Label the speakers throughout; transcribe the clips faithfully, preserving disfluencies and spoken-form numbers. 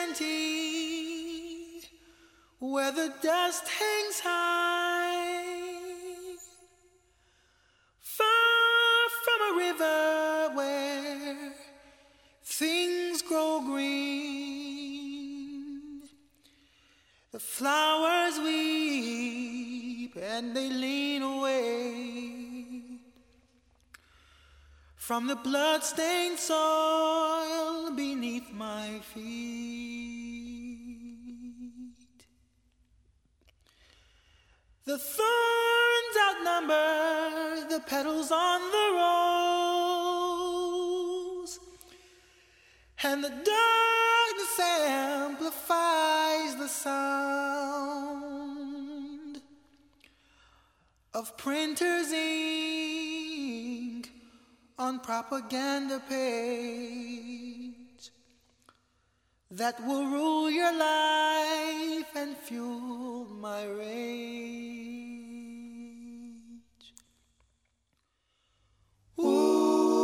Speaker 1: plenty, where the dust hangs high, far from a river where things grow green. The flowers weep and they lean away from the blood-stained soil beneath my feet. The thorns outnumber the petals on the rose, and the darkness amplifies the sound of printers' ink on propaganda page that will rule your life and fuel my rage. Ooh.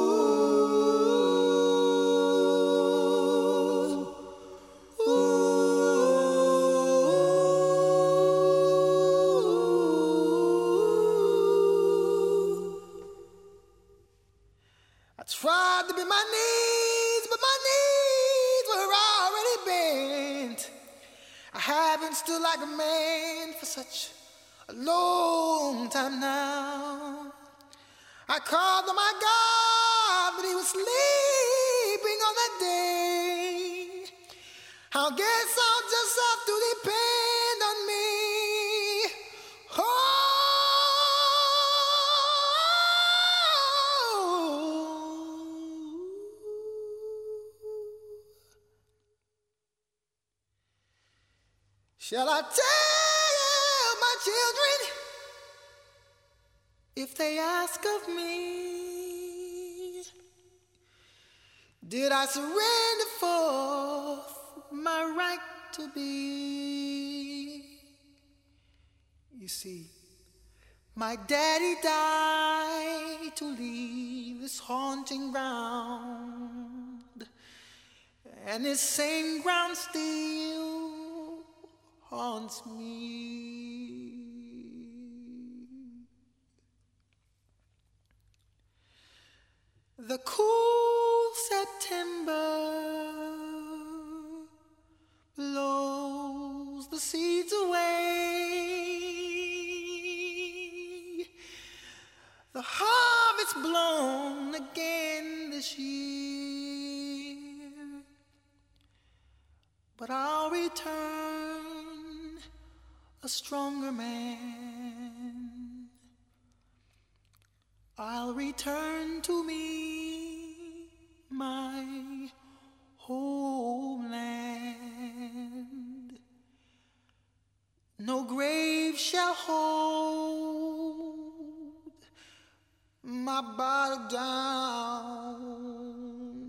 Speaker 1: Tried to bend my knees, but my knees were already bent. I haven't stood like a man for such a long time now. I called on my God, but he was sleeping on that day. I guess I'll just have to depend on me. Oh. Shall I tell my children if they ask of me? Did I surrender forth my right to be? You see, my daddy died to leave this haunting ground, and this same ground still haunts me. The cool September blows the seeds away. The harvest's blown again this year, but I'll return a stronger man. I'll return to me my homeland. No grave shall hold my body down.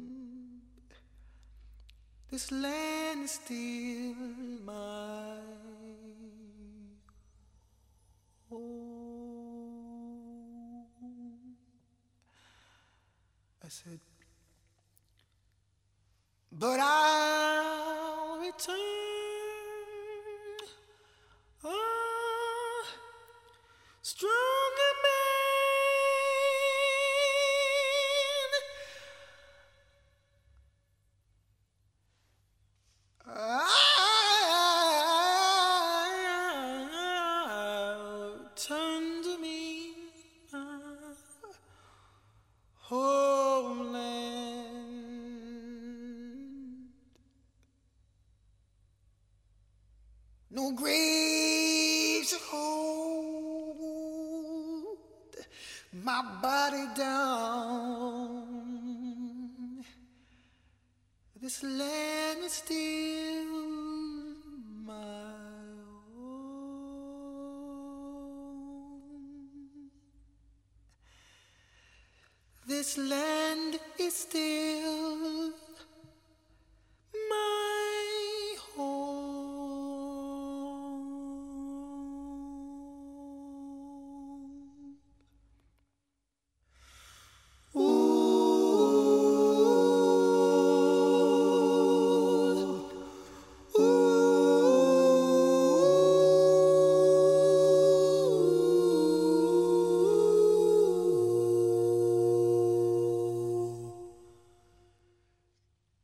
Speaker 1: This land is still my home. I said, but I'll return a stronger man. I'll turn to me my homeland. No grave shall hold my body down. This land is still my own. This land is still my